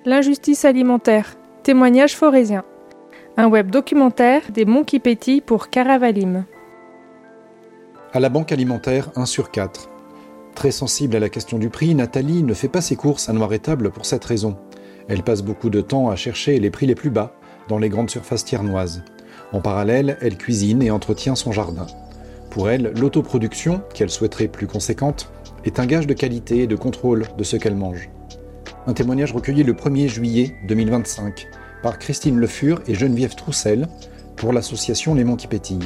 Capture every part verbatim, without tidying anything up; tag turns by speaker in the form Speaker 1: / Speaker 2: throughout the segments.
Speaker 1: L'injustice alimentaire, témoignage forésien. Un web documentaire des monts qui pétillent pour Caravalim.
Speaker 2: À la banque alimentaire, un sur quatre. Très sensible à la question du prix, Nathalie ne fait pas ses courses à Noir-Étable pour cette raison. Elle passe beaucoup de temps à chercher les prix les plus bas dans les grandes surfaces thiernoises. En parallèle, elle cuisine et entretient son jardin. Pour elle, l'autoproduction, qu'elle souhaiterait plus conséquente, est un gage de qualité et de contrôle de ce qu'elle mange. Un témoignage recueilli le premier juillet deux mille vingt-cinq par Christine Le Fur et Geneviève Troussel pour l'association Les Monts qui pétillent.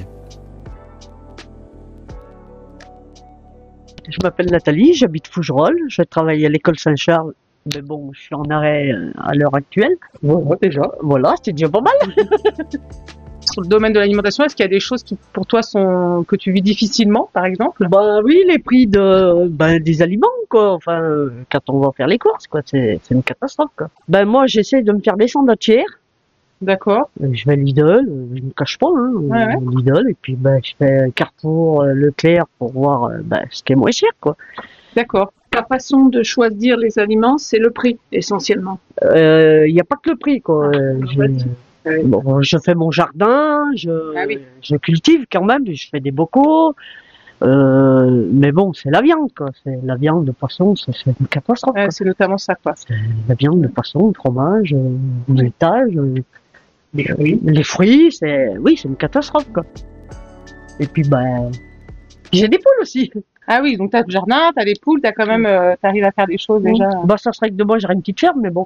Speaker 3: Je m'appelle Nathalie, j'habite Fougerolles, je travaille à l'école Saint-Charles, mais bon, je suis en arrêt à l'heure actuelle.
Speaker 4: Voilà, déjà.
Speaker 3: Voilà, c'est déjà pas mal.
Speaker 4: Sur le domaine de l'alimentation, est-ce qu'il y a des choses qui, pour toi, sont que tu vis difficilement, par exemple?
Speaker 3: Bah oui, les prix de ben, des aliments, quoi. Enfin, euh, quand on va faire les courses, quoi, c'est, c'est une catastrophe, quoi. Ben moi, j'essaie de me faire descendre à tiers.
Speaker 4: D'accord.
Speaker 3: Je vais à Lidl, je me cache pas, hein,
Speaker 4: Ouais, ouais.
Speaker 3: Lidl, et puis ben je fais Carrefour, Leclerc pour voir ben, ce qui est moins cher, quoi.
Speaker 4: D'accord. Ta façon de choisir les aliments, c'est le prix, essentiellement.
Speaker 3: Il euh, y a pas que le prix, quoi.
Speaker 4: Ah,
Speaker 3: euh, je,
Speaker 4: ouais.
Speaker 3: bon, je fais mon jardin, je,
Speaker 4: Ah oui.
Speaker 3: je cultive quand même, je fais des bocaux. Euh, mais bon, c'est la viande, quoi. C'est la viande de poisson, c'est, c'est une catastrophe.
Speaker 4: Ouais,
Speaker 3: Quoi.
Speaker 4: c'est notamment ça, quoi.
Speaker 3: C'est la viande de poisson, le fromage, euh, le laitage, euh,
Speaker 4: Les fruits.
Speaker 3: les fruits, c'est, oui, c'est une catastrophe, quoi. Et puis, ben, j'ai des poules aussi.
Speaker 4: Ah oui, donc t'as le jardin, t'as des poules, t'as quand même, euh, t'arrives à faire des choses déjà.
Speaker 3: Bah, ça serait que de moi, j'aurais une petite ferme, mais bon.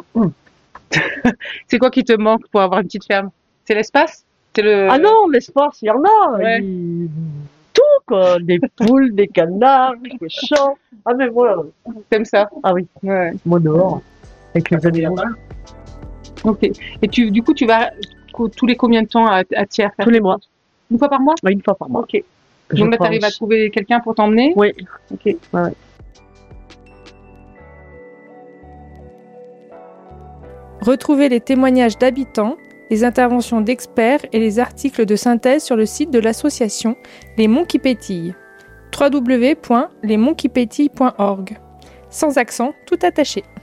Speaker 4: C'est quoi qui te manque pour avoir une petite ferme? C'est l'espace? C'est le.
Speaker 3: Ah non, l'espace, il y en a.
Speaker 4: Ouais.
Speaker 3: Il... Tout, quoi. Des poules, des canards, des chats. Ah, mais voilà.
Speaker 4: T'aimes ça?
Speaker 3: Ah oui,
Speaker 4: Ouais.
Speaker 3: moi dehors. Avec les animaux.
Speaker 4: Ok. Et tu, du coup, tu vas co- tous les combien de temps à, à Thiers faire?
Speaker 3: Tous les mois.
Speaker 4: Une fois par mois?
Speaker 3: Ouais, une fois par mois.
Speaker 4: Ok.
Speaker 3: Je
Speaker 4: Donc là,
Speaker 3: pense.
Speaker 4: t'arrives à trouver quelqu'un pour t'emmener?
Speaker 3: Oui.
Speaker 4: Ok.
Speaker 3: Ouais, ouais.
Speaker 1: Retrouvez les témoignages d'habitants, les interventions d'experts et les articles de synthèse sur le site de l'association Les Monts qui pétillent. w w w point les monts qui pétillent point org. Sans accent, tout attaché.